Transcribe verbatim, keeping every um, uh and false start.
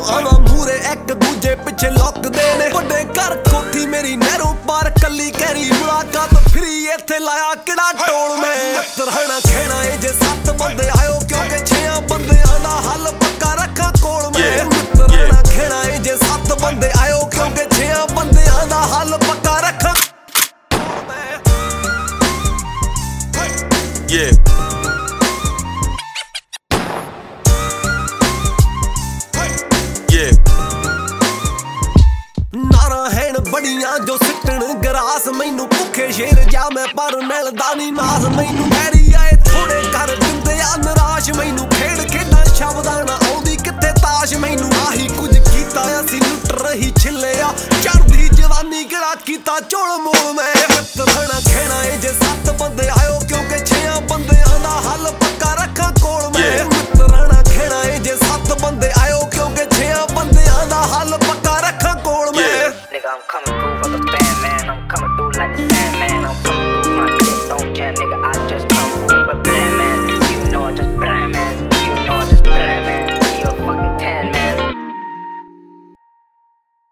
ਆਵਾਂ ਮੂਰੇ ਇੱਕ ਦੂਜੇ ਪਿੱਛੇ ਲੁਕਦੇ ਨੇ ਵੱਡੇ ਘਰ ਕੋਠੀ ਮੇਰੀ ਨਹਿਰੋਂ ਪਾਰ ਕੱਲੀ ਕਹਿਰੀ ਮੁਲਾਕਾਤ ਫਰੀ ਇੱਥੇ ਲਾਇਆ ਕਿਹੜਾ ਟੋਲ ਮੈਂ ਤਰਹਣਾ ਖੇਣਾ ਏ ਜੇ ਸੱਤ ਬੰਦੇ ਆਇਓ ਕਿਉਂਕਿ ਛੇਆਂ ਬੰਦਿਆਂ ਦਾ ਹੱਲ ਪੱਕਾ ਰੱਖਾਂ ਕੋਲ ਮੈਂ ਤਰਹਣਾ ਖੇਣਾ ਏ ਜੇ ਸੱਤ ਬੰਦੇ ਆਇਓ ਕਿਉਂਕਿ ਛੇਆਂ ਬੰਦਿਆਂ ਦਾ ਹੱਲ ਪੱਕਾ ਰੱਖਾਂ Yeah. Yeah. ਨਾਰਾ ਹੈਣ ਬੜੀਆਂ ਜੋ ਸਿੱਟਣ ਗਰਾਸ ਮੈਨੂੰ ਭੁੱਖੇ ਸ਼ੇਰ ਜਾ ਮੈਂ ਪਰ ਮਿਲਦਾ ਨੀ ਨਾਸ ਮੈਨੂੰ ਮੈਰੀ ਆਏ ਥੋੜੇ ਕਰ ਦਿੰਦੇ ਆ ਨਿਰਾਸ਼ ਮੈਨੂੰ ਖੇਡ ਖੇਡਾਂ ਸ਼ਬਦਾਂ ਨਾ ਆਉਂਦੀ ਕਿੱਥੇ ਤਾਸ਼ ਮੈਨੂੰ ਆਹੀ ਕੁਝ ਕੀਤਾ ਅਸੀਂ ਲੁੱਟ ਰਹੀ ਛਿੱਲਿਆ ਚੜ੍ਹਦੀ ਜਵਾਨੀ ਕਿਹੜਾ ਕੀਤਾ ਚੋਲ ਮੋਲ ਮੈਂ ਤਰਹਣਾ ਖੇਣਾ ਏ ਜੇ ਸੱਤ ਬੰਦੇ ਆਇਓ ਕਿਉਂਕਿ ਛੇਆਂ ਬੰਦਿਆਂ ਦਾ ਹੱਲ ਪੱਕਾ ਰੱਖਾਂ ਕੋਲ ਮੈਂ ਤਰਹਣਾ ਖੇਣਾ ਏ ਜੇ ਸੱਤ ਬੰਦੇ ਆਇਓ ਕਿਉਂਕਿ ਛੇਆਂ ਬੰਦਿਆਂ ਦਾ ਹੱਲ ਪੱਕਾ ਰੱਖਾਂ ਕੋਲ ਮੈਂ Nigga, I'm coming through for the